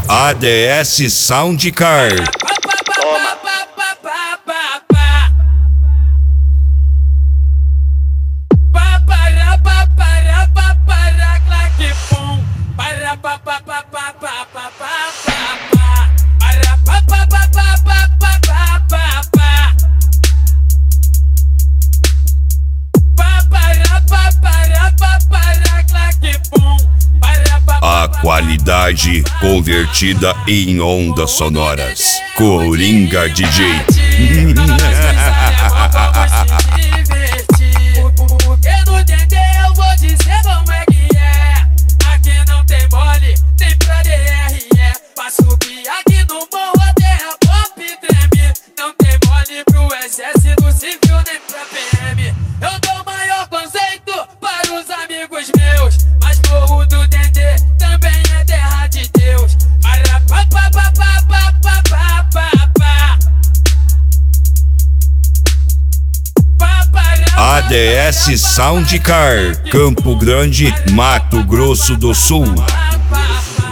ADS Soundcar. Toma. A qualidade convertida em ondas sonoras. Coringa DJ. Porque no DD eu vou dizer como é que é. Aqui não tem mole, tem pra DRE. Pra subir aqui no morro a terra pop treme. Não tem mole pro exército civil nem pra PM. Eu dou maior conceito para os amigos meus. Mas morro do DD também é terra de Deus. Para pa pa pa pa pa pa pa pa pa. ADS Soundcar, Campo Grande, Mato Grosso do Sul. Pa, pa, pa.